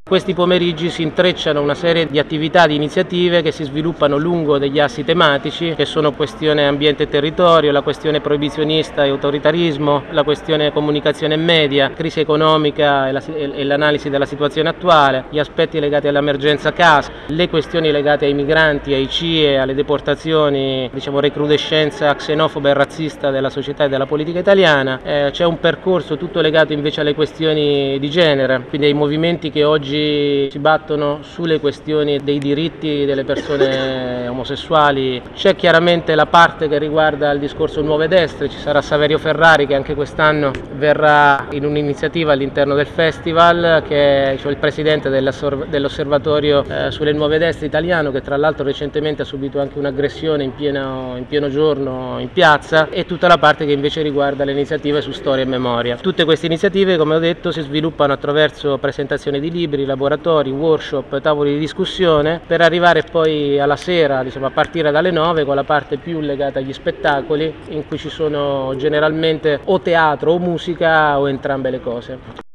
Questi pomeriggi si intrecciano una serie di attività, di iniziative che si sviluppano lungo degli assi tematici, che sono questione ambiente e territorio, la questione proibizionista e autoritarismo, la questione comunicazione e media, crisi economica e l'analisi della situazione attuale, gli aspetti legati all'emergenza casa, le questioni legate ai migranti, ai CIE, alle deportazioni, recrudescenza xenofoba e razzista della società e della politica italiana. C'è un percorso tutto legato invece alle questioni di genere, quindi ai movimenti che oggi si battono sulle questioni dei diritti delle persone omosessuali. C'è chiaramente la parte che riguarda il discorso Nuove Destre, ci sarà Saverio Ferrari che anche quest'anno verrà in un'iniziativa all'interno del festival, che è il presidente dell'osservatorio sulle Nuove Destre italiano, che tra l'altro recentemente ha subito anche un'aggressione in pieno giorno in piazza, e tutta la parte che invece riguarda le iniziative su storia e memoria. Tutte queste iniziative, come ho detto, si sviluppano attraverso presentazioni di libri, laboratori, workshop, tavoli di discussione, per arrivare poi alla sera, a partire dalle 9, con la parte più legata agli spettacoli, in cui ci sono generalmente o teatro o musica o entrambe le cose.